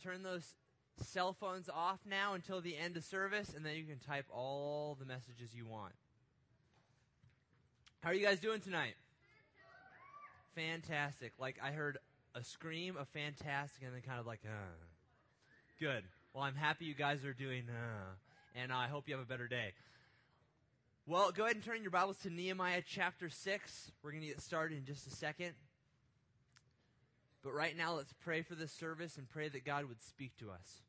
turn those cell phones off now until the end of service, and then you can type all the messages you want. How are you guys doing tonight? Fantastic. Like, I heard a scream of fantastic and then kind of like, Good. Well, I'm happy you guys are doing, and I hope you have a better day. Well, go ahead and turn your Bibles to Nehemiah chapter 6. We're going to get started in just a second. But right now, let's pray for this service and pray that God would speak to us.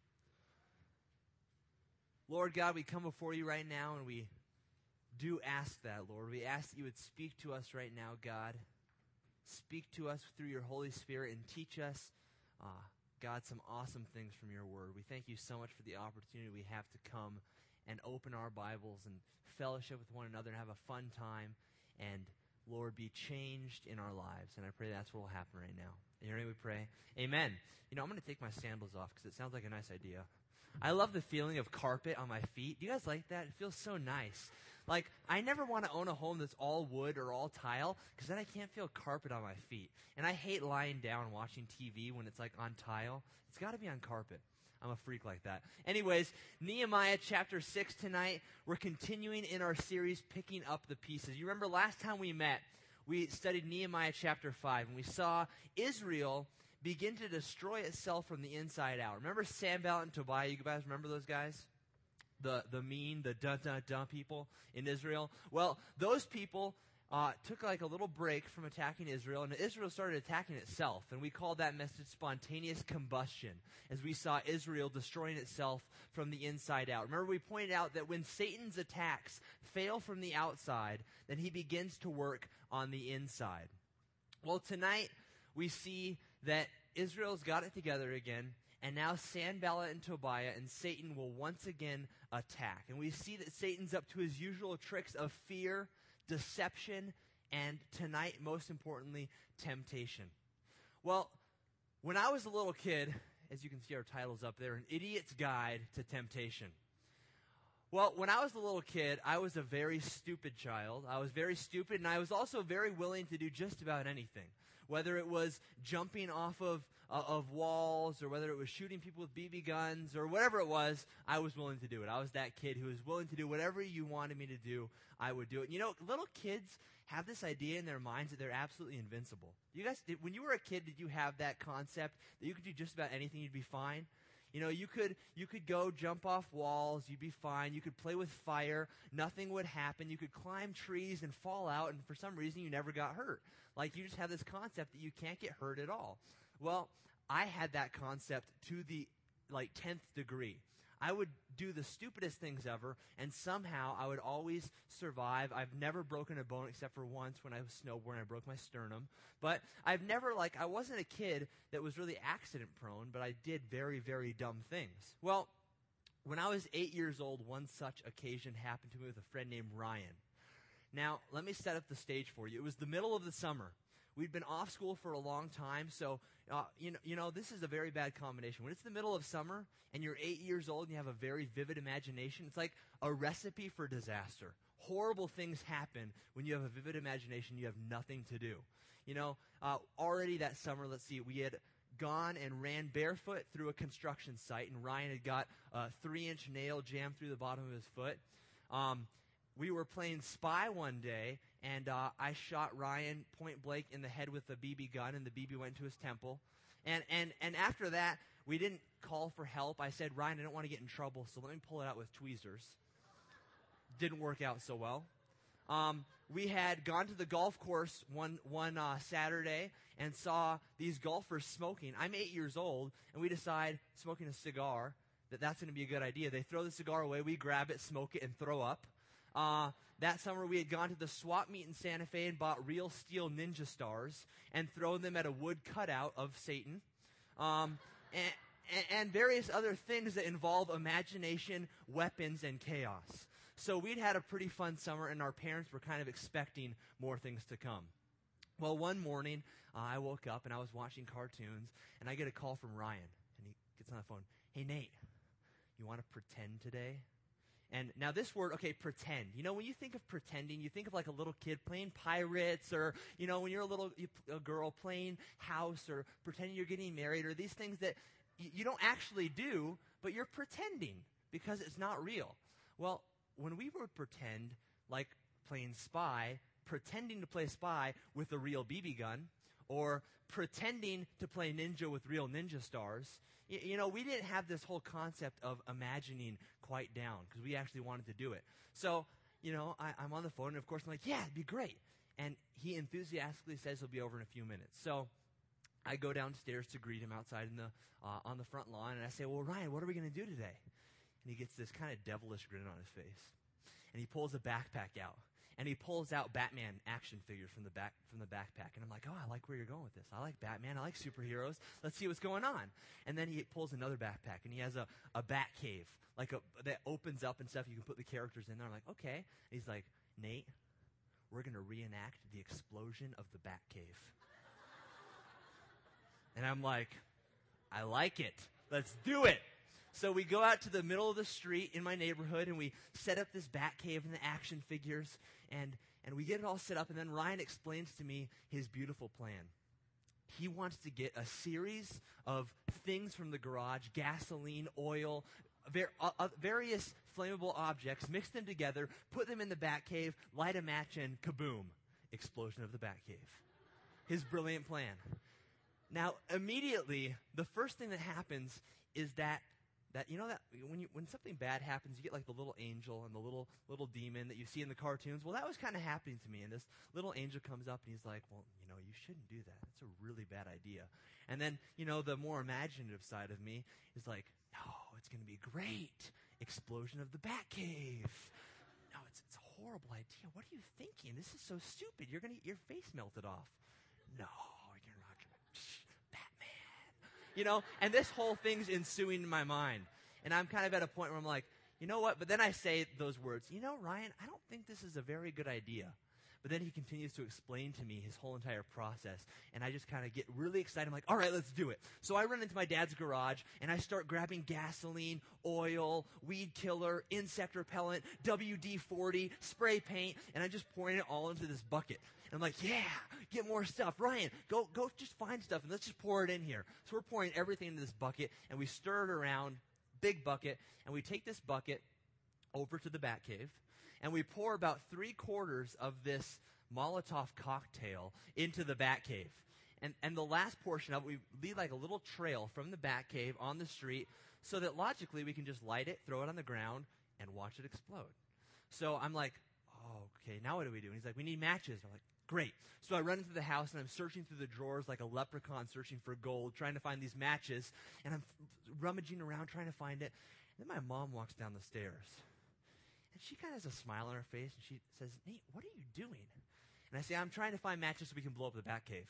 Lord God, we come before you right now, and we do ask that, Lord. We ask that you would speak to us right now, God. Speak to us through your Holy Spirit and teach us, God, some awesome things from your word. We thank you so much for the opportunity we have to come and open our Bibles and fellowship with one another and have a fun time and, Lord, be changed in our lives. And I pray that's what will happen right now. In your name we pray. Amen. You know, I'm going to take my sandals off because it sounds like a nice idea. I love the feeling of carpet on my feet. Do you guys like that? It feels so nice. Like, I never want to own a home that's all wood or all tile because then I can't feel carpet on my feet. And I hate lying down watching TV when it's like on tile. It's got to be on carpet. I'm a freak like that. Anyways, Nehemiah chapter 6 tonight. We're continuing in our series, Picking Up the Pieces. You remember last time we met, we studied Nehemiah chapter 5, and we saw Israel begin to destroy itself from the inside out. Remember Sanballat and Tobiah? You guys remember those guys? The mean, the dun people in Israel? Well, those people took like a little break from attacking Israel, and Israel started attacking itself. And we called that message spontaneous combustion, as we saw Israel destroying itself from the inside out. Remember, we pointed out that when Satan's attacks fail from the outside, then he begins to work on the inside. Well, tonight we see that Israel's got it together again, and now Sanballat and Tobiah and Satan will once again attack. And we see that Satan's up to his usual tricks of fear, deception, and tonight, most importantly, temptation. Well, when I was a little kid, as you can see our titles up there, An Idiot's Guide to Temptation. Well, when I was a little kid, I was a very stupid child. I was very stupid, and I was also very willing to do just about anything. Whether it was jumping off of walls, or whether it was shooting people with BB guns, or whatever it was, I was willing to do it. I was that kid who was willing to do whatever you wanted me to do, I would do it. You know, little kids have this idea in their minds that they're absolutely invincible. You guys, when you were a kid, did you have that concept that you could do just about anything, you'd be fine? You know, you could go jump off walls, you'd be fine. You could play with fire, nothing would happen. You could climb trees and fall out, and for some reason you never got hurt. Like, you just have this concept that you can't get hurt at all. Well, I had that concept to the 10th degree. I would do the stupidest things ever, and somehow I would always survive. I've never broken a bone except for once when I was snowboarding. I broke my sternum. But I've never, I wasn't a kid that was really accident prone, but I did very, very dumb things. Well, when I was 8 years old, one such occasion happened to me with a friend named Ryan. Now, let me set up the stage for you. It was the middle of the summer. We'd been off school for a long time, so this is a very bad combination. When it's the middle of summer and you're 8 years old and you have a very vivid imagination, it's like a recipe for disaster. Horrible things happen when you have a vivid imagination. You have nothing to do. Already that summer, let's see, we had gone and ran barefoot through a construction site, and Ryan had got a 3-inch nail jammed through the bottom of his foot. We were playing Spy one day, and I shot Ryan point blank in the head with a BB gun, and the BB went to his temple. And after that, we didn't call for help. I said, Ryan, I don't want to get in trouble, so let me pull it out with tweezers. Didn't work out so well. We had gone to the golf course one Saturday and saw these golfers smoking. I'm 8 years old, and we decide, smoking a cigar, that's going to be a good idea. They throw the cigar away, we grab it, smoke it, and throw up. That summer we had gone to the swap meet in Santa Fe and bought real steel ninja stars and thrown them at a wood cutout of Satan. And various other things that involve imagination, weapons, and chaos. So we'd had a pretty fun summer, and our parents were kind of expecting more things to come. Well, one morning, I woke up and I was watching cartoons, and I get a call from Ryan, and he gets on the phone. Hey, Nate, you want to pretend today? And now this word, okay, pretend. When you think of pretending, you think of like a little kid playing pirates, or, when you're a girl playing house, or pretending you're getting married, or these things that you don't actually do, but you're pretending because it's not real. Well, when we would pretend like playing spy, pretending to play spy with a real BB gun, or pretending to play ninja with real ninja stars, we didn't have this whole concept of imagining quite down because we actually wanted to do it. So, I'm on the phone, and of course I'm like, yeah, it'd be great. And he enthusiastically says he'll be over in a few minutes. So I go downstairs to greet him outside on the front lawn, and I say, well, Ryan, what are we going to do today? And he gets this kind of devilish grin on his face. And he pulls a backpack out. And he pulls out Batman action figures from the backpack. And I'm like, oh, I like where you're going with this. I like Batman. I like superheroes. Let's see what's going on. And then he pulls another backpack, and he has a bat cave, that opens up and stuff. You can put the characters in there. I'm like, okay. And he's like, Nate, we're going to reenact the explosion of the bat cave. And I'm like, I like it. Let's do it. So we go out to the middle of the street in my neighborhood, and we set up this bat cave and the action figures, and we get it all set up, and then Ryan explains to me his beautiful plan. He wants to get a series of things from the garage, gasoline, oil, various flammable objects, mix them together, put them in the bat cave, light a match, and kaboom, explosion of the bat cave. His brilliant plan. Now, immediately, the first thing that happens is that when something bad happens, you get like the little angel and the little demon that you see in the cartoons. Well, that was kind of happening to me, and this little angel comes up and he's like, well, you shouldn't do that. It's a really bad idea. And then, the more imaginative side of me is like, no, it's going to be great. Explosion of the Batcave. No, it's a horrible idea. What are you thinking? This is so stupid. You're going to get your face melted off. No, you're not going to. Batman. And this whole thing's ensuing in my mind. And I'm kind of at a point where I'm like, you know what? But then I say those words, Ryan, I don't think this is a very good idea. But then he continues to explain to me his whole entire process. And I just kind of get really excited. I'm like, all right, let's do it. So I run into my dad's garage, and I start grabbing gasoline, oil, weed killer, insect repellent, WD-40, spray paint, and I'm just pouring it all into this bucket. And I'm like, yeah, get more stuff. Ryan, go just find stuff, and let's just pour it in here. So we're pouring everything into this bucket, and we stir it around, big bucket, and we take this bucket over to the Batcave, and we pour about 3/4 of this Molotov cocktail into the Batcave. And the last portion of it, we leave like a little trail from the Batcave on the street so that logically we can just light it, throw it on the ground, and watch it explode. So I'm like, oh, okay, now what do we do? And he's like, we need matches. I'm like, great. So I run into the house, and I'm searching through the drawers like a leprechaun searching for gold, trying to find these matches. And I'm rummaging around trying to find it. And then my mom walks down the stairs. And she kind of has a smile on her face, and she says, Nate, what are you doing? And I say, I'm trying to find matches so we can blow up the Batcave.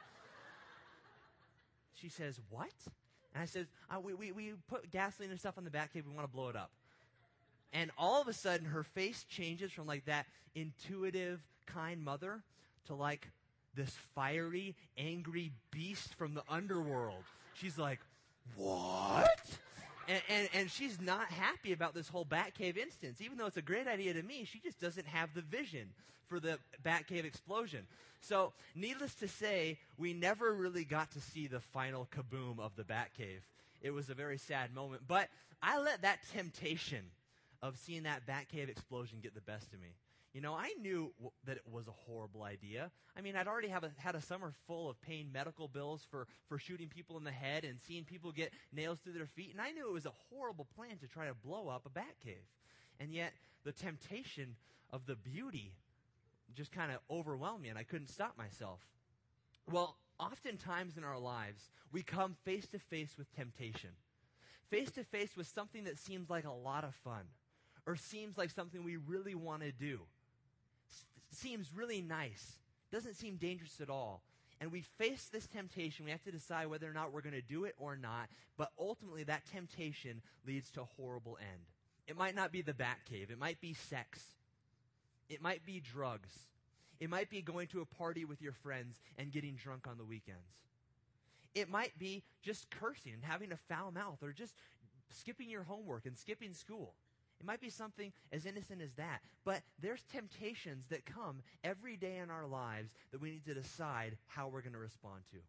She says, what? And I says, we put gasoline and stuff on the Batcave. We want to blow it up. And all of a sudden, her face changes from like that intuitive, kind mother to like this fiery, angry beast from the underworld. She's like, what? And she's not happy about this whole Batcave instance. Even though it's a great idea to me, she just doesn't have the vision for the Batcave explosion. So, needless to say, we never really got to see the final kaboom of the Batcave. It was a very sad moment. But I let that temptation of seeing that Batcave explosion get the best of me. I knew that it was a horrible idea. I mean, I'd already had a summer full of paying medical bills for shooting people in the head and seeing people get nails through their feet, and I knew it was a horrible plan to try to blow up a Batcave. And yet, the temptation of the beauty just kind of overwhelmed me, and I couldn't stop myself. Well, oftentimes in our lives, we come face to face with temptation. Face to face with something that seems like a lot of fun, or seems like something we really want to do. Seems really nice. Doesn't seem dangerous at all. And we face this temptation. We have to decide whether or not we're going to do it or not. But ultimately, that temptation leads to a horrible end. It might not be the Batcave. It might be sex. It might be drugs. It might be going to a party with your friends and getting drunk on the weekends. It might be just cursing and having a foul mouth, or just skipping your homework and skipping school. It might be something as innocent as that. But there's temptations that come every day in our lives that we need to decide how we're going to respond to.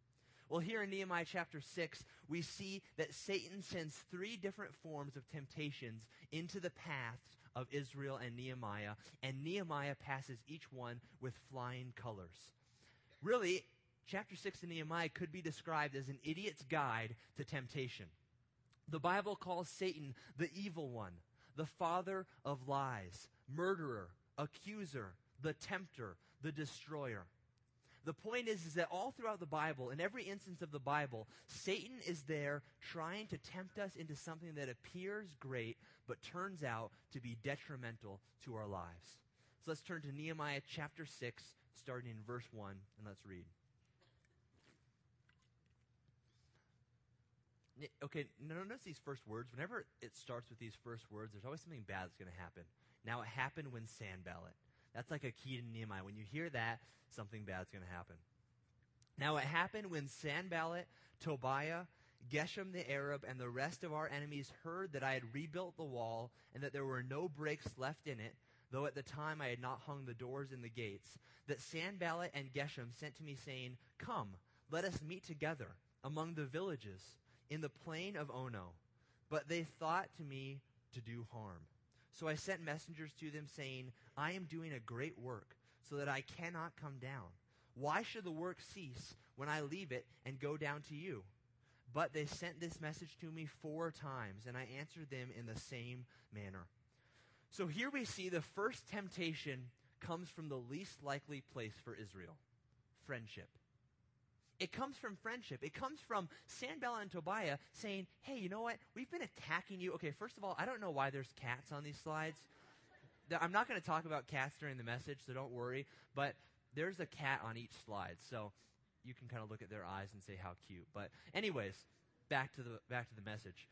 Well, here in Nehemiah chapter 6, we see that Satan sends 3 different forms of temptations into the paths of Israel and Nehemiah passes each one with flying colors. Really, chapter 6 of Nehemiah could be described as an idiot's guide to temptation. The Bible calls Satan the evil one, the father of lies, murderer, accuser, the tempter, the destroyer. The point is that all throughout the Bible, in every instance of the Bible, Satan is there trying to tempt us into something that appears great but turns out to be detrimental to our lives. So let's turn to Nehemiah chapter 6, starting in verse 1, and let's read. Okay, notice these first words. Whenever it starts with these first words, there's always something bad that's going to happen. Now, it happened when Sanballat. That's like a key to Nehemiah. When you hear that, something bad's going to happen. Now, it happened when Sanballat, Tobiah, Geshem the Arab, and the rest of our enemies heard that I had rebuilt the wall and that there were no breaks left in it, though at the time I had not hung the doors and the gates, that Sanballat and Geshem sent to me saying, "Come, let us meet together among the villages in the plain of Ono." But they thought to me to do harm. So I sent messengers to them saying, "I am doing a great work, so that I cannot come down. Why should the work cease when I leave it and go down to you?" But they sent this message to me 4 times, and I answered them in the same manner. So here we see the first temptation comes from the least likely place for Israel, friendship. It comes from friendship. It comes from Sanballat and Tobiah saying, "Hey, you know what? We've been attacking you." Okay, first of all, I don't know why there's cats on these slides. I'm not going to talk about cats during the message, so don't worry. But there's a cat on each slide, so you can kind of look at their eyes and say how cute. But anyways, back to the message.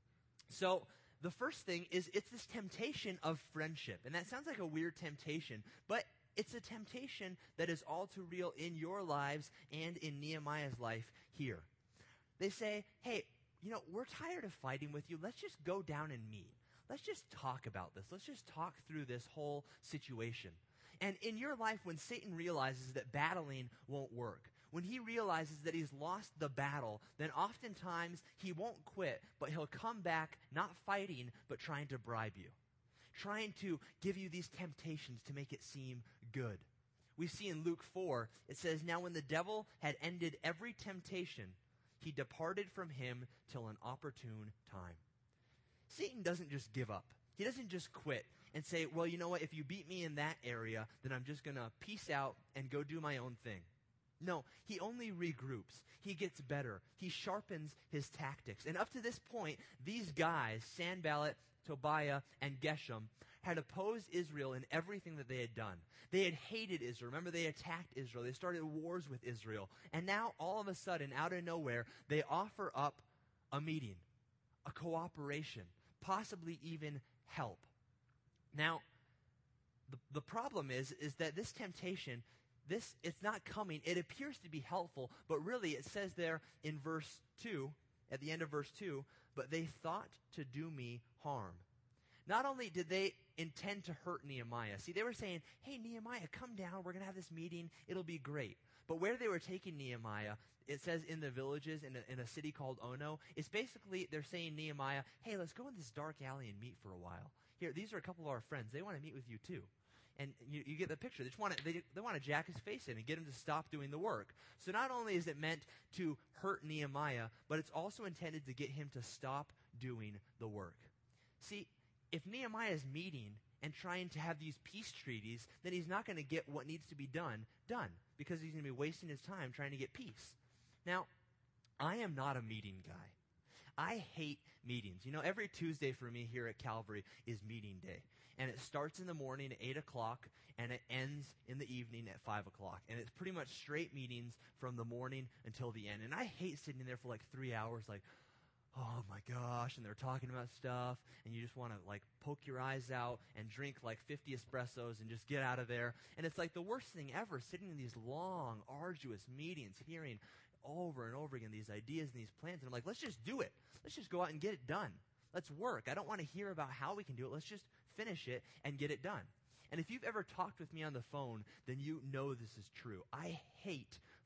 So the first thing is it's this temptation of friendship. And that sounds like a weird temptation, but it's a temptation that is all too real in your lives and in Nehemiah's life here. They say, "Hey, we're tired of fighting with you. Let's just go down and meet. Let's just talk about this. Let's just talk through this whole situation." And in your life, when Satan realizes that battling won't work, when he realizes that he's lost the battle, then oftentimes he won't quit, but he'll come back not fighting, but trying to bribe you, trying to give you these temptations to make it seem good. We see in Luke 4, it says, "Now when the devil had ended every temptation, he departed from him till an opportune time." Satan doesn't just give up. He doesn't just quit and say, "Well, you know what? If you beat me in that area, then I'm just going to peace out and go do my own thing." No, he only regroups. He gets better. He sharpens his tactics. And up to this point, these guys, Sanballat, Tobiah, and Geshem, had opposed Israel in everything that they had done. They had hated Israel. Remember, they attacked Israel. They started wars with Israel. And now, all of a sudden, out of nowhere, they offer up a meeting, a cooperation, possibly even help. Now, the problem is that this temptation, it's not coming. It appears to be helpful, but really it says there in verse 2, at the end of verse 2, "But they thought to do me harm." Not only did they intend to hurt Nehemiah. See, they were saying, "Hey, Nehemiah, come down. We're going to have this meeting. It'll be great." But where they were taking Nehemiah, it says in the villages in a city called Ono, it's basically they're saying, "Nehemiah, hey, let's go in this dark alley and meet for a while. Here, these are a couple of our friends. They want to meet with you too." And you get the picture. They want to jack his face in and get him to stop doing the work. So not only is it meant to hurt Nehemiah, but it's also intended to get him to stop doing the work. See, if Nehemiah is meeting and trying to have these peace treaties, then he's not going to get what needs to be done, because he's going to be wasting his time trying to get peace. Now, I am not a meeting guy. I hate meetings. Every Tuesday for me here at Calvary is meeting day. And it starts in the morning at 8 o'clock, and it ends in the evening at 5 o'clock. And it's pretty much straight meetings from the morning until the end. And I hate sitting there for like 3 hours like, oh my gosh, and they're talking about stuff, and you just want to like poke your eyes out and drink like 50 espressos and just get out of there. And it's like the worst thing ever, sitting in these long, arduous meetings, hearing over and over again these ideas and these plans. And I'm like, let's just do it. Let's just go out and get it done. Let's work. I don't want to hear about how we can do it. Let's just finish it and get it done. And if you've ever talked with me on the phone, then you know this is true. I hate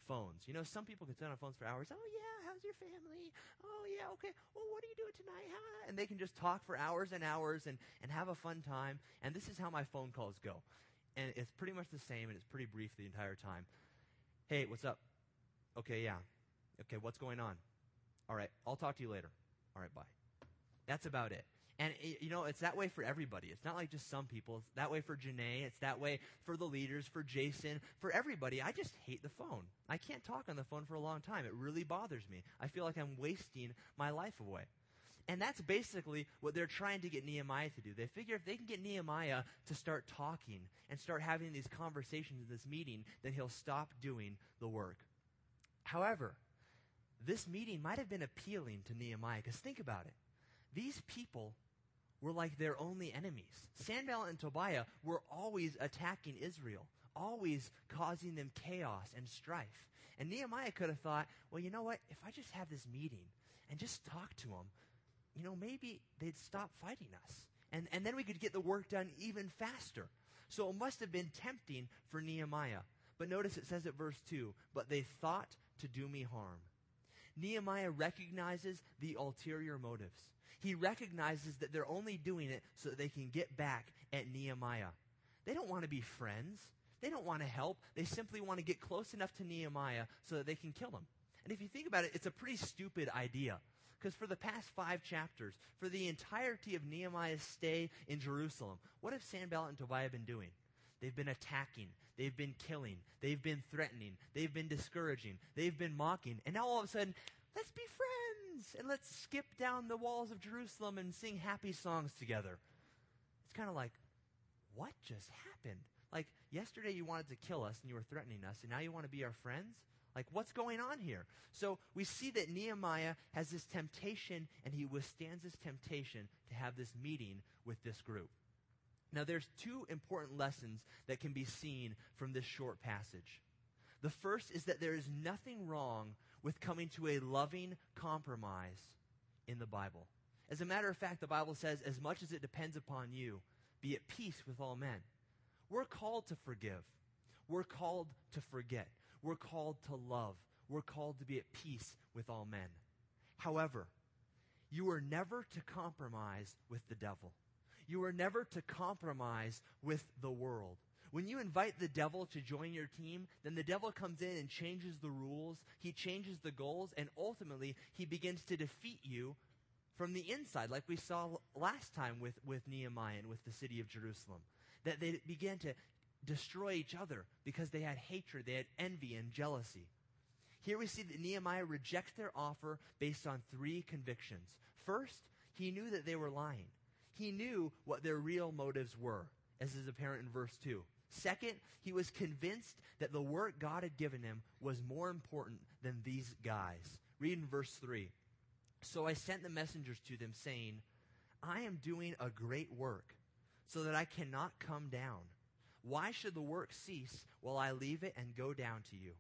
phones. You know, some people can sit on phones for hours. Oh, yeah, how's your family? Oh, yeah, okay. Well, what are you doing tonight? Huh? And they can just talk for hours and hours and have a fun time. And this is how my phone calls go. And it's pretty much the same, and it's pretty brief the entire time. Hey, what's up? Okay, yeah. Okay, what's going on? All right, I'll talk to you later. All right, bye. That's about it. And, you know, it's that way for everybody. It's not like just some people. It's that way for Janae. It's that way for the leaders, for Jason, for everybody. I just hate the phone. I can't talk on the phone for a long time. It really bothers me. I feel like I'm wasting my life away. And that's basically what they're trying to get Nehemiah to do. They figure if they can get Nehemiah to start talking and start having these conversations in this meeting, then he'll stop doing the work. However, this meeting might have been appealing to Nehemiah, because think about it. These people were like their only enemies. Sanballat and Tobiah were always attacking Israel, always causing them chaos and strife. And Nehemiah could have thought, well, you know what? If I just have this meeting and just talk to them, you know, maybe they'd stop fighting us. And then we could get the work done even faster. So it must have been tempting for Nehemiah. But notice it says at verse 2, but they thought to do me harm. Nehemiah recognizes the ulterior motives. He recognizes that they're only doing it so that they can get back at Nehemiah. They don't want to be friends. They don't want to help. They simply want to get close enough to Nehemiah so that they can kill him. And if you think about it, it's a pretty stupid idea. Because for the past 5 chapters, for the entirety of Nehemiah's stay in Jerusalem, what have Sanballat and Tobiah been doing? They've been attacking. They've been killing. They've been threatening. They've been discouraging. They've been mocking. And now all of a sudden, let's be friends. And let's skip down the walls of Jerusalem and sing happy songs together. It's kind of like, what just happened? Like, yesterday you wanted to kill us and you were threatening us, and now you want to be our friends? Like, what's going on here? So we see that Nehemiah has this temptation, and he withstands this temptation to have this meeting with this group. Now, there's 2 important lessons that can be seen from this short passage. The first is that there is nothing wrong with coming to a loving compromise in the Bible. As a matter of fact, the Bible says, as much as it depends upon you, be at peace with all men. We're called to forgive. We're called to forget. We're called to love. We're called to be at peace with all men. However, you are never to compromise with the devil. You are never to compromise with the world. When you invite the devil to join your team, then the devil comes in and changes the rules. He changes the goals, and ultimately he begins to defeat you from the inside, like we saw last time with Nehemiah and with the city of Jerusalem. That they began to destroy each other because they had hatred, they had envy and jealousy. Here we see that Nehemiah rejects their offer based on 3 convictions. First, he knew that they were lying. He knew what their real motives were, as is apparent in verse 2. Second, he was convinced that the work God had given him was more important than these guys. Read in verse 3. So I sent the messengers to them, saying, I am doing a great work, so that I cannot come down. Why should the work cease while I leave it and go down to you?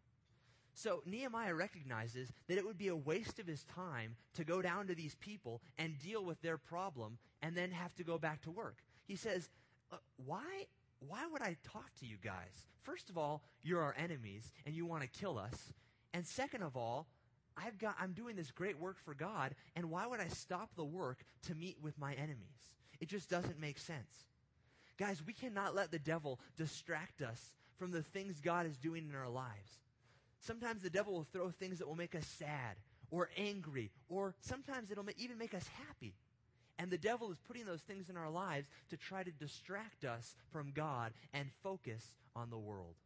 So Nehemiah recognizes that it would be a waste of his time to go down to these people and deal with their problem and then have to go back to work. He says, why would I talk to you guys? First of all, you're our enemies and you want to kill us. And second of all, I'm doing this great work for God, and why would I stop the work to meet with my enemies? It just doesn't make sense. Guys, we cannot let the devil distract us from the things God is doing in our lives. Sometimes the devil will throw things that will make us sad or angry, or sometimes it'll even make us happy. And the devil is putting those things in our lives to try to distract us from God and focus on the world.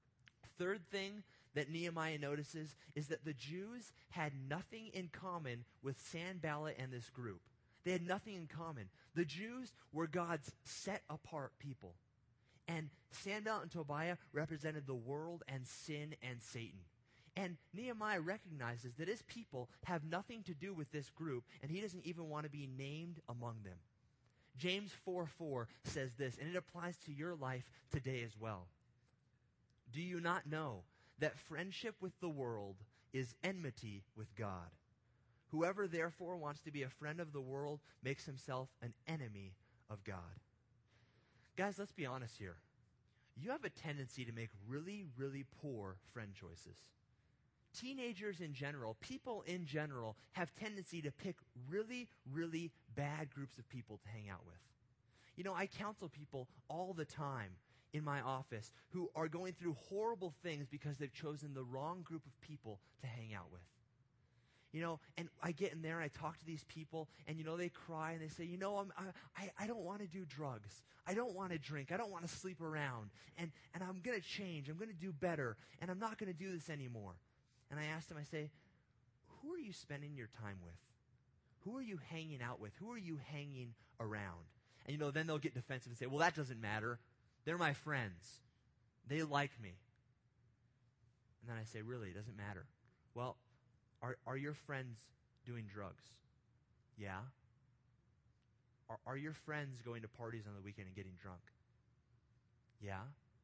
Third thing that Nehemiah notices is that the Jews had nothing in common with Sanballat and this group. They had nothing in common. The Jews were God's set-apart people. And Sanballat and Tobiah represented the world and sin and Satan. And Nehemiah recognizes that his people have nothing to do with this group, and he doesn't even want to be named among them. James 4:4 says this, and it applies to your life today as well. Do you not know that friendship with the world is enmity with God? Whoever therefore wants to be a friend of the world makes himself an enemy of God. Guys, let's be honest here. You have a tendency to make really, really poor friend choices. teenagers in general, people in general, have tendency to pick really, really bad groups of people to hang out with. You know, I counsel people all the time in my office who are going through horrible things because they've chosen the wrong group of people to hang out with. You know, and I get in there and I talk to these people, and, you know, they cry and they say, you know, I don't want to do drugs. I don't want to drink. I don't want to sleep around. And I'm going to change. I'm going to do better. And I'm not going to do this anymore. And I ask them, I say, who are you spending your time with? Who are you hanging out with? Who are you hanging around? And, you know, then they'll get defensive and say, well, that doesn't matter. They're my friends. They like me. And then I say, really, it doesn't matter. Well, are your friends doing drugs? Yeah. Are your friends going to parties on the weekend and getting drunk? Yeah.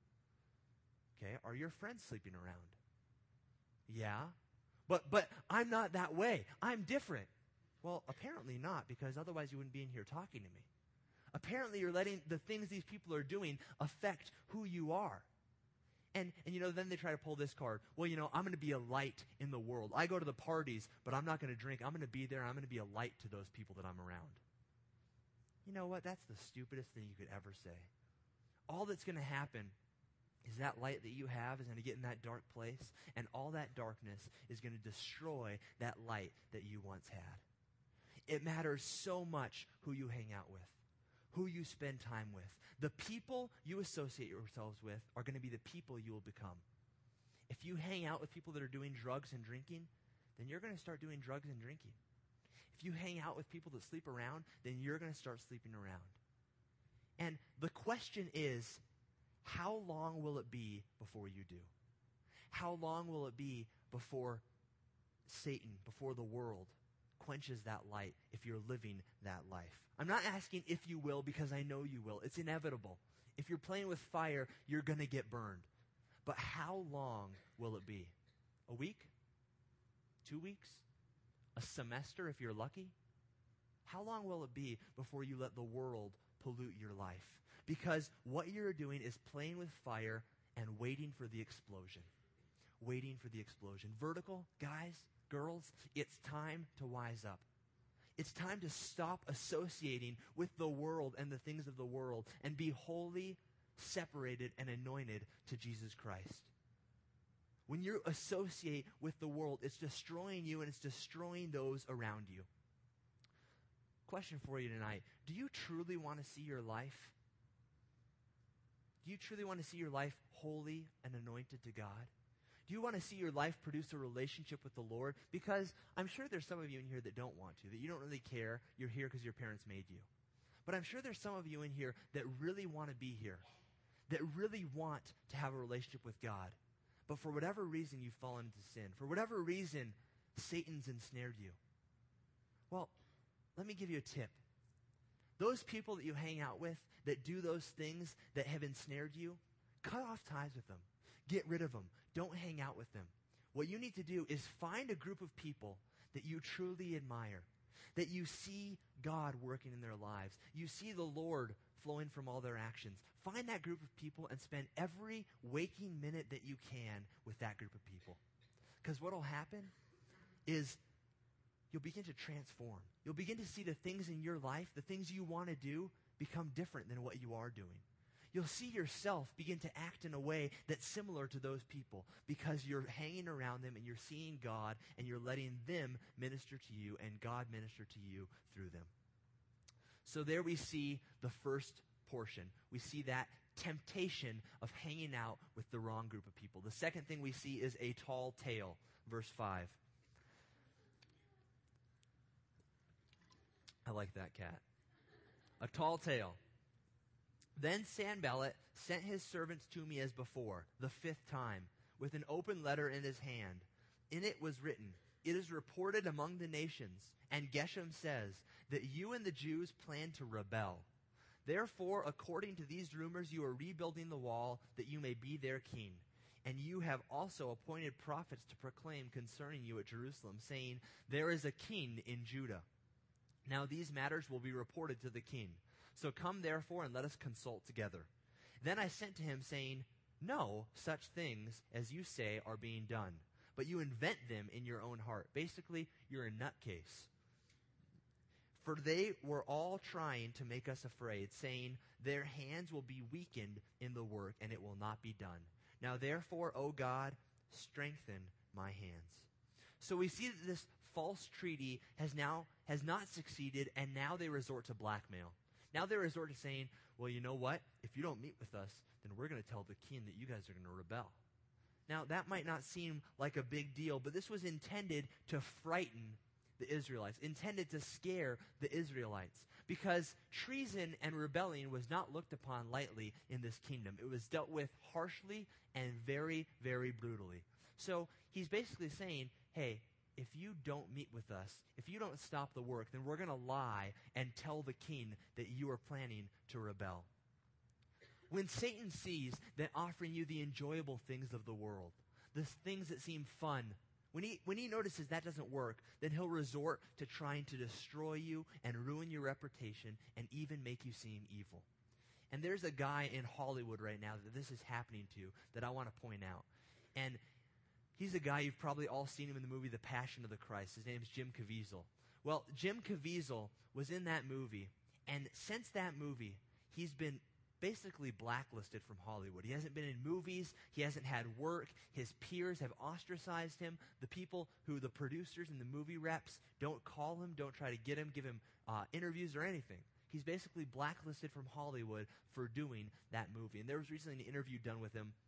Okay. Are your friends sleeping around? Yeah. But I'm not that way. I'm different. Well, apparently not, because otherwise you wouldn't be in here talking to me. Apparently you're letting the things these people are doing affect who you are. And you know, then they try to pull this card. Well, you know, I'm going to be a light in the world. I go to the parties, but I'm not going to drink. I'm going to be there. I'm going to be a light to those people that I'm around. You know what? That's the stupidest thing you could ever say. All that's going to happen is that light that you have is going to get in that dark place, and all that darkness is going to destroy that light that you once had. It matters so much who you hang out with, who you spend time with. The people you associate yourselves with are going to be the people you will become. If you hang out with people that are doing drugs and drinking, then you're going to start doing drugs and drinking. If you hang out with people that sleep around, then you're going to start sleeping around. And the question is, how long will it be before you do? How long will it be before Satan, before the world, quenches that light if you're living that life? I'm not asking if you will, because I know you will. It's inevitable. If you're playing with fire, you're going to get burned. But how long will it be? A week? 2 weeks? A semester if you're lucky? How long will it be before you let the world pollute your life? Because what you're doing is playing with fire and waiting for the explosion. Waiting for the explosion. Vertical, guys, girls, it's time to wise up. It's time to stop associating with the world and the things of the world and be wholly separated and anointed to Jesus Christ. When you associate with the world, it's destroying you and it's destroying those around you. Question for you tonight. Do you truly want to see your life? Do you truly want to see your life holy and anointed to God? Do you want to see your life produce a relationship with the Lord? Because I'm sure there's some of you in here that don't want to, that you don't really care. You're here because your parents made you. But I'm sure there's some of you in here that really want to be here, that really want to have a relationship with God. But for whatever reason, you've fallen into sin. For whatever reason, Satan's ensnared you. Well, let me give you a tip. Those people that you hang out with that do those things that have ensnared you, cut off ties with them. Get rid of them. Don't hang out with them. What you need to do is find a group of people that you truly admire, that you see God working in their lives. You see the Lord flowing from all their actions. Find that group of people and spend every waking minute that you can with that group of people. Because what will happen is you'll begin to transform. You'll begin to see the things in your life, the things you want to do, become different than what you are doing. You'll see yourself begin to act in a way that's similar to those people because you're hanging around them and you're seeing God and you're letting them minister to you and God minister to you through them. So there we see the first portion. We see that temptation of hanging out with the wrong group of people. The second thing we see is a tall tale, verse 5. I like that cat. A tall tale. Then Sanballat sent his servants to me as before, the 5th time, with an open letter in his hand. In it was written, "It is reported among the nations, and Geshem says, that you and the Jews plan to rebel. Therefore, according to these rumors, you are rebuilding the wall, that you may be their king. And you have also appointed prophets to proclaim concerning you at Jerusalem, saying, there is a king in Judah. Now these matters will be reported to the king. So come therefore and let us consult together." Then I sent to him, saying, "No, such things as you say are being done. but you invent them in your own heart. Basically, you're a nutcase. For they were all trying to make us afraid, saying, their hands will be weakened in the work, and it will not be done. Now therefore, O God, strengthen my hands. So we see that this false treaty has not succeeded, and now they resort to blackmail. Now they resort to saying, well, you know what? If you don't meet with us, then we're going to tell the king that you guys are going to rebel. Now, that might not seem like a big deal, but this was intended to frighten the Israelites, intended to scare the Israelites, because treason and rebellion was not looked upon lightly in this kingdom. It was dealt with harshly and very, very brutally. So he's basically saying, hey, if you don't meet with us, if you don't stop the work, then we're going to lie and tell the king that you are planning to rebel. When Satan sees that offering you the enjoyable things of the world, the things that seem fun, when he notices that doesn't work, then he'll resort to trying to destroy you and ruin your reputation and even make you seem evil. And there's a guy in Hollywood right now that this is happening to that I want to point out. And he's a guy, you've probably all seen him in the movie The Passion of the Christ. His name's Jim Caviezel. Well, Jim Caviezel was in that movie, and since that movie, he's been basically blacklisted from Hollywood. He hasn't been in movies. He hasn't had work. His peers have ostracized him. The people the producers and the movie reps don't call him, don't try to get him, give him interviews or anything. He's basically blacklisted from Hollywood for doing that movie. And there was recently an interview done with him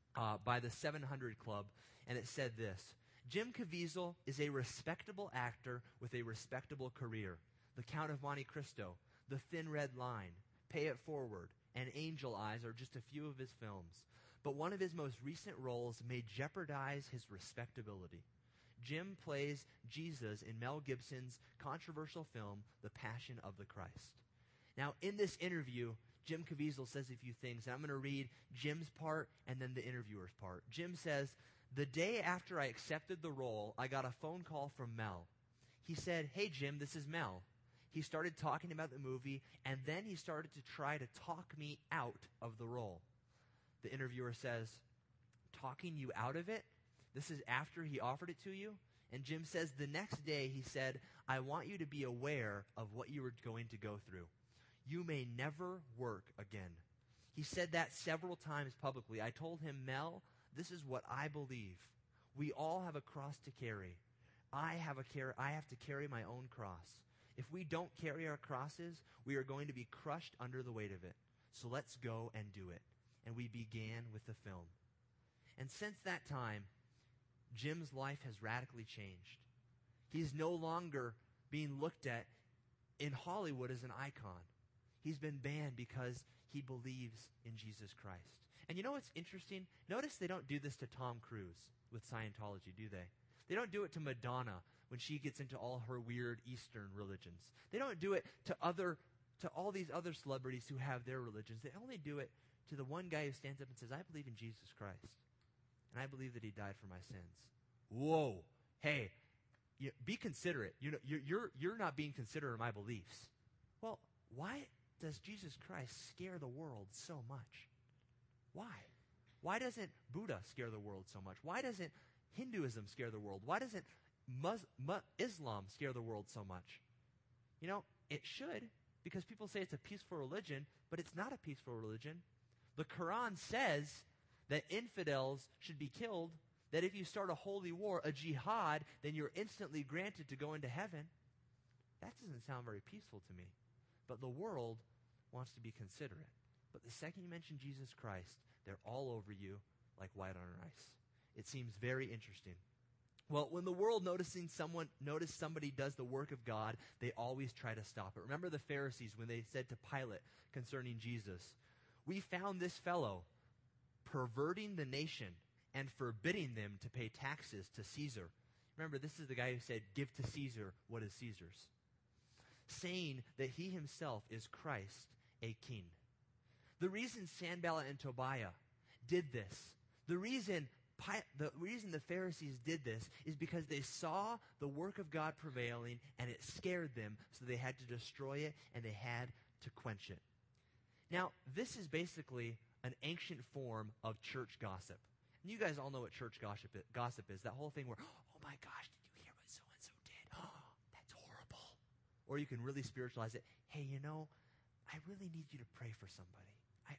by the 700 Club, and it said this: Jim Caviezel is a respectable actor with a respectable career. The Count of Monte Cristo, The Thin Red Line, Pay It Forward, and Angel Eyes are just a few of his films. But one of his most recent roles may jeopardize his respectability. Jim plays Jesus in Mel Gibson's controversial film, The Passion of the Christ. Now, in this interview, Jim Caviezel says a few things, and I'm going to read Jim's part and then the interviewer's part. Jim says, the day after I accepted the role, I got a phone call from Mel. He said, hey, Jim, this is Mel. He started talking about the movie, and then he started to try to talk me out of the role. The interviewer says, talking you out of it? This is after he offered it to you? And Jim says, the next day he said, I want you to be aware of what you are going to go through. You may never work again. He said that several times publicly. I told him, Mel, this is what I believe. We all have a cross to carry. I have to carry my own cross. If we don't carry our crosses, we are going to be crushed under the weight of it. So let's go and do it. And we began with the film. And since that time, Jim's life has radically changed. He's no longer being looked at in Hollywood as an icon. He's been banned because he believes in Jesus Christ. And you know what's interesting? Notice they don't do this to Tom Cruise with Scientology, do they? They don't do it to Madonna when she gets into all her weird Eastern religions. They don't do it to all these other celebrities who have their religions. They only do it to the one guy who stands up and says, I believe in Jesus Christ. And I believe that he died for my sins. Whoa. Hey, be considerate. You're not being considerate of my beliefs. Well, why does Jesus Christ scare the world so much? Why? Why doesn't Buddha scare the world so much? Why doesn't Hinduism scare the world? Why doesn't Islam scare the world so much? You know, it should, because people say it's a peaceful religion, but it's not a peaceful religion. The Quran says that infidels should be killed, that if you start a holy war, a jihad, then you're instantly granted to go into heaven. That doesn't sound very peaceful to me. But the world wants to be considerate. But the second you mention Jesus Christ, they're all over you like white on rice. It seems very interesting. Well, when the world notice somebody does the work of God, they always try to stop it. Remember the Pharisees when they said to Pilate concerning Jesus, we found this fellow perverting the nation and forbidding them to pay taxes to Caesar. Remember, this is the guy who said, give to Caesar what is Caesar's. Saying that he himself is Christ, a king. The reason Sanballat and Tobiah did this, the reason the Pharisees did this is because they saw the work of God prevailing and it scared them, so they had to destroy it and they had to quench it. Now, this is basically an ancient form of church gossip. And you guys all know what church gossip is. That whole thing where, oh my gosh, did you hear what so-and-so did? Oh, that's horrible. Or you can really spiritualize it. Hey, I really need you to pray for somebody.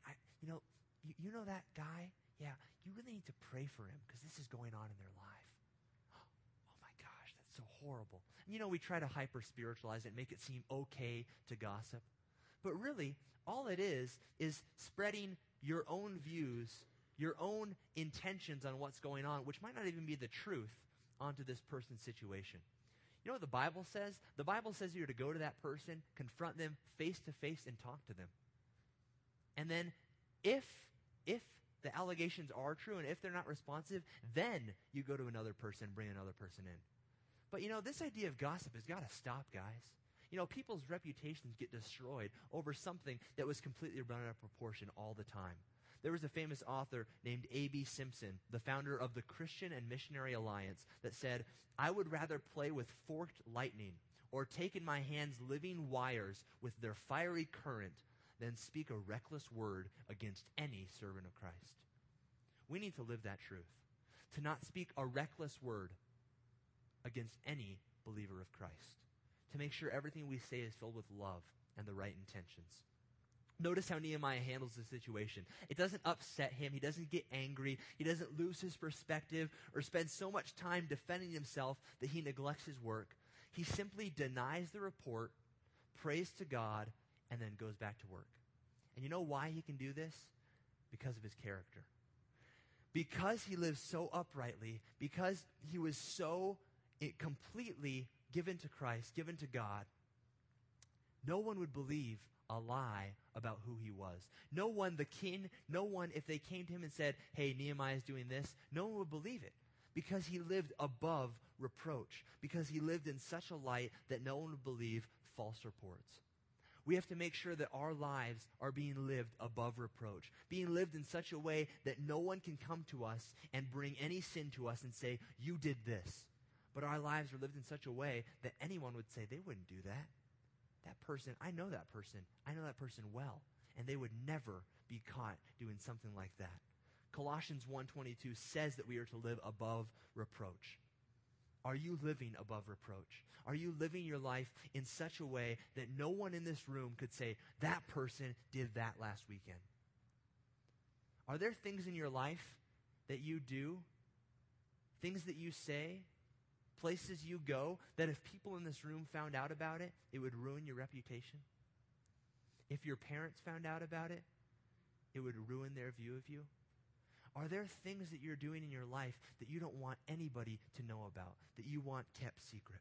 You know that guy? Yeah, you really need to pray for him because this is going on in their life. Oh my gosh, that's so horrible. And we try to hyper-spiritualize it and make it seem okay to gossip. But really, all it is spreading your own views, your own intentions on what's going on, which might not even be the truth, onto this person's situation. You know what the Bible says? The Bible says you're to go to that person, confront them face to face, and talk to them. And then if the allegations are true and if they're not responsive, then you go to another person, bring another person in. But this idea of gossip has got to stop, guys. People's reputations get destroyed over something that was completely run out of proportion all the time. There was a famous author named A.B. Simpson, the founder of the Christian and Missionary Alliance, that said, "I would rather play with forked lightning or take in my hands living wires with their fiery current than speak a reckless word against any servant of Christ." We need to live that truth, to not speak a reckless word against any believer of Christ, to make sure everything we say is filled with love and the right intentions. Notice how Nehemiah handles the situation. It doesn't upset him. He doesn't get angry. He doesn't lose his perspective or spend so much time defending himself that he neglects his work. He simply denies the report, prays to God, and then goes back to work. And you know why he can do this? Because of his character. Because he lives so uprightly, because he was so completely given to Christ, given to God, no one would believe a lie about who he was. No one, the king, no one, if they came to him and said, hey, Nehemiah is doing this, no one would believe it. Because he lived above reproach. Because he lived in such a light that no one would believe false reports. We have to make sure that our lives are being lived above reproach, being lived in such a way that no one can come to us and bring any sin to us and say, you did this. But our lives are lived in such a way that anyone would say, they wouldn't do that. That person, I know that person. I know that person well. And they would never be caught doing something like that. Colossians 1:22 says that we are to live above reproach. Are you living above reproach? Are you living your life in such a way that no one in this room could say, that person did that last weekend? Are there things in your life that you do, things that you say, places you go, that if people in this room found out about it, it would ruin your reputation? If your parents found out about it, it would ruin their view of you? Are there things that you're doing in your life that you don't want anybody to know about, that you want kept secret?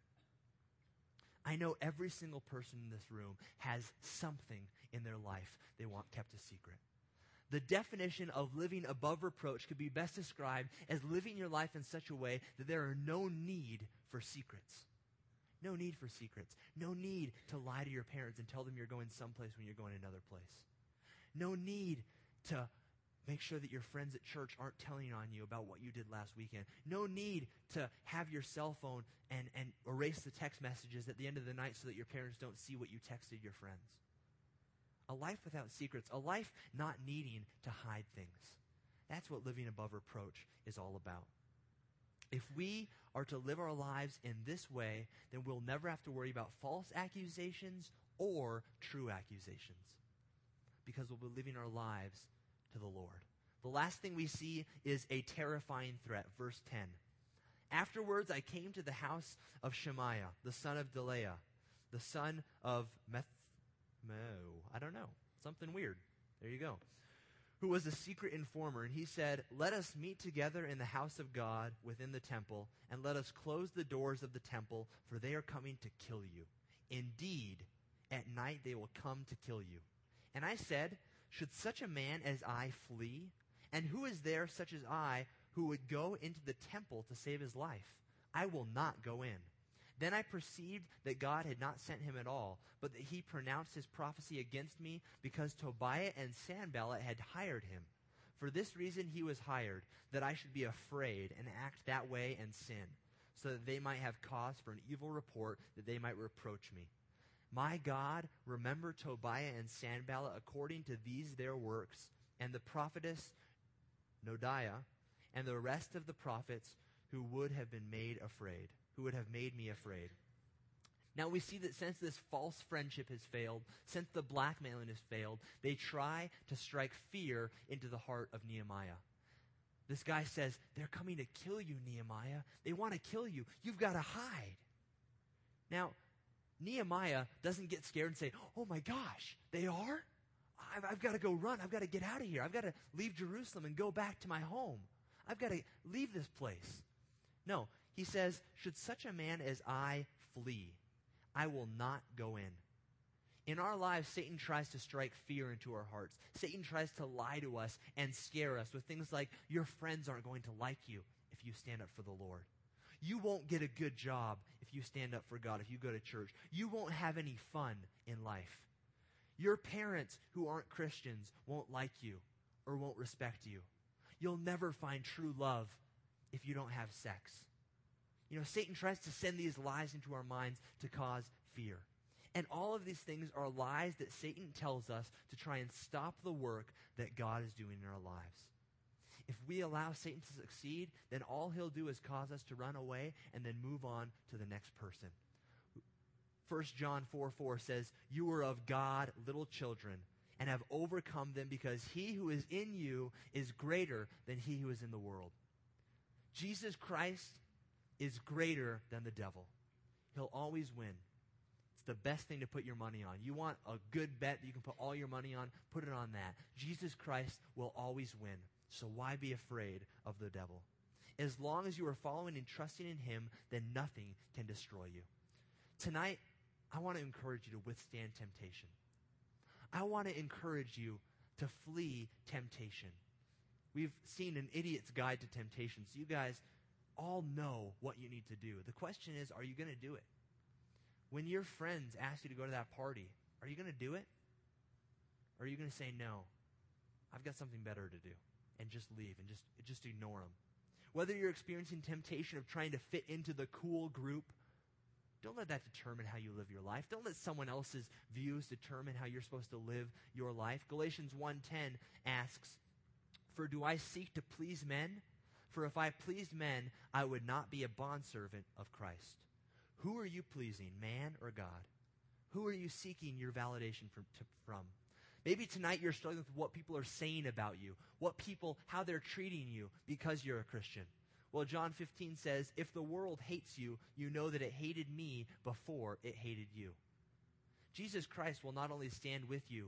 I know every single person in this room has something in their life they want kept a secret. The definition of living above reproach could be best described as living your life in such a way that there are no need for secrets. No need for secrets. No need to lie to your parents and tell them you're going someplace when you're going another place. No need to make sure that your friends at church aren't telling on you about what you did last weekend. No need to have your cell phone and erase the text messages at the end of the night so that your parents don't see what you texted your friends. A life without secrets, a life not needing to hide things. That's what living above reproach is all about. If we are to live our lives in this way, then we'll never have to worry about false accusations or true accusations, because we'll be living our lives to the Lord. The last thing we see is a terrifying threat. Verse 10. Afterwards I came to the house of Shemaiah, the son of Delaiah, the son of I don't know. Something weird. There you go. Who was a secret informer. And he said, let us meet together in the house of God within the temple, and let us close the doors of the temple, for they are coming to kill you. Indeed, at night they will come to kill you. And I said, should such a man as I flee? And who is there such as I who would go into the temple to save his life? I will not go in. Then I perceived that God had not sent him at all, but that he pronounced his prophecy against me because Tobiah and Sanballat had hired him. For this reason he was hired, that I should be afraid and act that way and sin, so that they might have cause for an evil report, that they might reproach me. My God, remember Tobiah and Sanballat according to these their works, and the prophetess Noadiah, and the rest of the prophets who would have been made afraid, who would have made me afraid. Now we see that since this false friendship has failed, since the blackmailing has failed, they try to strike fear into the heart of Nehemiah. This guy says, they're coming to kill you, Nehemiah. They want to kill you. You've got to hide. Now, Nehemiah doesn't get scared and say, oh my gosh, they are? I've got to go run. I've got to get out of here. I've got to leave Jerusalem and go back to my home. I've got to leave this place. No, he says, should such a man as I flee, I will not go in. In our lives, Satan tries to strike fear into our hearts. Satan tries to lie to us and scare us with things like, your friends aren't going to like you if you stand up for the Lord. You won't get a good job if you stand up for God, if you go to church. You won't have any fun in life. Your parents who aren't Christians won't like you or won't respect you. You'll never find true love if you don't have sex. You know, Satan tries to send these lies into our minds to cause fear. And all of these things are lies that Satan tells us to try and stop the work that God is doing in our lives. If we allow Satan to succeed, then all he'll do is cause us to run away and then move on to the next person. 1 John 4:4 says, you are of God, little children, and have overcome them, because he who is in you is greater than he who is in the world. Jesus Christ is greater than the devil. He'll always win. It's the best thing to put your money on. You want a good bet that you can put all your money on, put it on that. Jesus Christ will always win. So why be afraid of the devil? As long as you are following and trusting in him, then nothing can destroy you. Tonight, I want to encourage you to withstand temptation. I want to encourage you to flee temptation. We've seen an idiot's guide to temptation, so you guys all know what you need to do. The question is, are you going to do it? When your friends ask you to go to that party, are you going to do it? Or are you going to say, no, I've got something better to do, and just leave and just ignore them? Whether you're experiencing temptation of trying to fit into the cool group, don't let that determine how you live your life. Don't let someone else's views determine how you're supposed to live your life. Galatians 1:10 asks, for do I seek to please men? For if I pleased men, I would not be a bondservant of Christ. Who are you pleasing, man or God? Who are you seeking your validation from? Maybe tonight you're struggling with what people are saying about you, how they're treating you because you're a Christian. Well, John 15 says, if the world hates you, you know that it hated me before it hated you. Jesus Christ will not only stand with you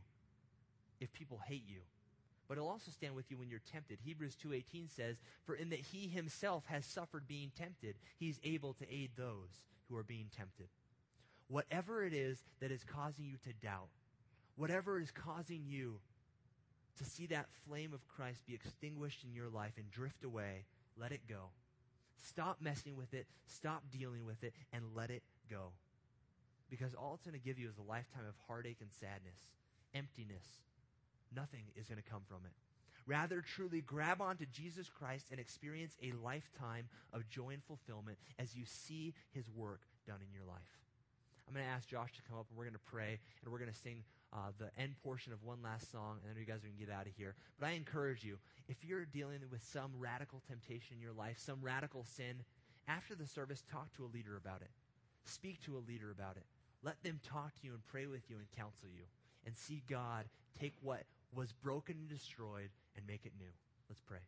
if people hate you, but he'll also stand with you when you're tempted. Hebrews 2:18 says, for in that he himself has suffered being tempted, he's able to aid those who are being tempted. Whatever it is that is causing you to doubt, whatever is causing you to see that flame of Christ be extinguished in your life and drift away, let it go. Stop messing with it, stop dealing with it, and let it go. Because all it's going to give you is a lifetime of heartache and sadness, emptiness. Nothing is going to come from it. Rather, truly grab onto Jesus Christ and experience a lifetime of joy and fulfillment as you see his work done in your life. I'm going to ask Josh to come up, and we're going to pray, and we're going to sing the end portion of one last song, and then you guys are going to get out of here. But I encourage you, if you're dealing with some radical temptation in your life, some radical sin, after the service, talk to a leader about it. Speak to a leader about it. Let them talk to you and pray with you and counsel you, and see God take what was broken and destroyed and make it new. Let's pray.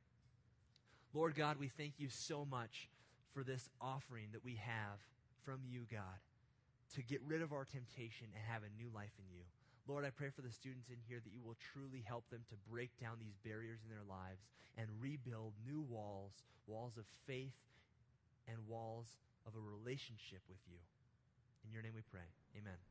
Lord God, we thank you so much for this offering that we have from you, God, to get rid of our temptation and have a new life in you. Lord, I pray for the students in here that you will truly help them to break down these barriers in their lives and rebuild new walls of faith and walls of a relationship with you. In your name we pray. Amen.